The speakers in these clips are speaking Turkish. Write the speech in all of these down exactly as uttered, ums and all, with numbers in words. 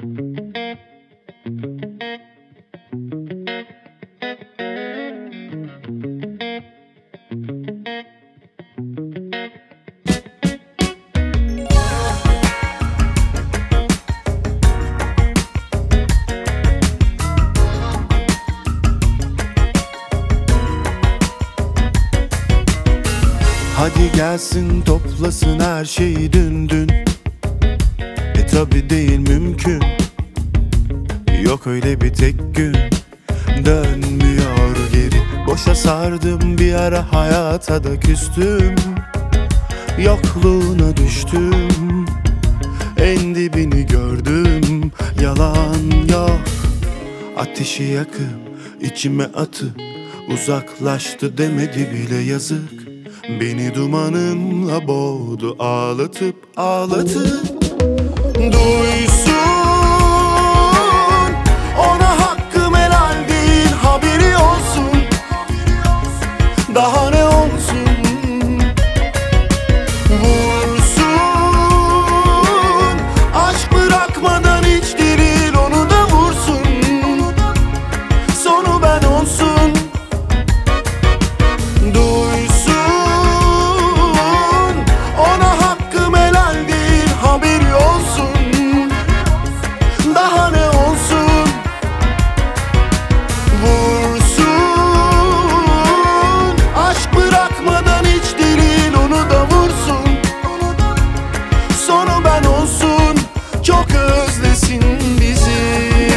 Hadi gelsin toplasın her şeyi dün dün. E tabi değil mümkün. Yok öyle bir tek gün. Dönmüyor geri. Boşa sardım bir ara, hayata da küstüm. Yokluğuna düştüm. En dibini gördüm. Yalan yok. Ateşi yakıp içime atıp uzaklaştı demedi bile yazık. Beni dumanınla boğdu, ağlatıp ağlatıp. Duysun, ona hakkım helal değil, haberi olsun. Daha ne olsun? Vursun, aşk bırakmadan hiç diril, onu da vursun. Sonu ben olsun. Duysun, daha ne olsun? Vursun, aşk bırakmadan hiç delil, onu da vursun. Sonu ben olsun, çok özlesin bizi.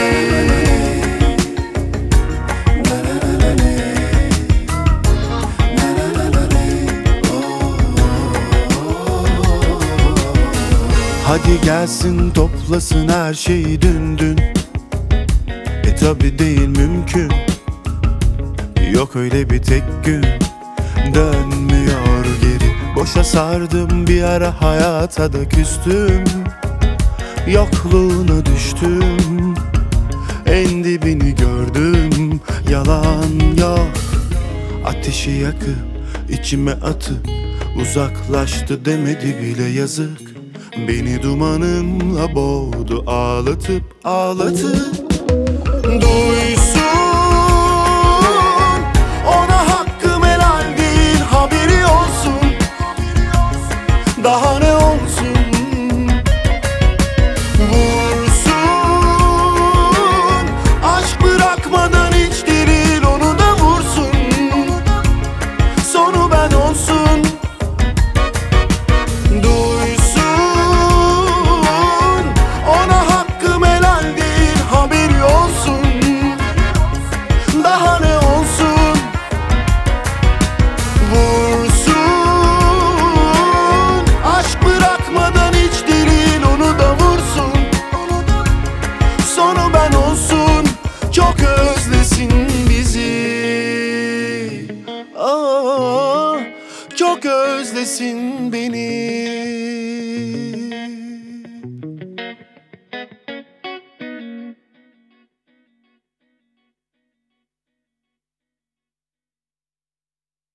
Hadi gelsin toplasın her şeyi dün dün. E tabi değil mümkün. Yok öyle bir tek gün. Dönmüyor geri. Boşa sardım bir ara, hayata da küstüm. Yokluğuna düştüm. En dibini gördüm. Yalan yok. Ateşi yakıp içime atıp uzaklaştı demedi bile yazık. Beni dumanınla boğdu, ağlatıp ağlatıp. Duysun, ona hakkım helal değil, haberi olsun. Daha ne olsun? Vursun, aşk bırakmadan hiç diril, onu da vursun. Sonu ben olsun. Daha ne olsun? Vursun, aşk bırakmadan hiç delil, onu da vursun. Sonu ben olsun, çok özlesin bizi. Aa, çok özlesin beni.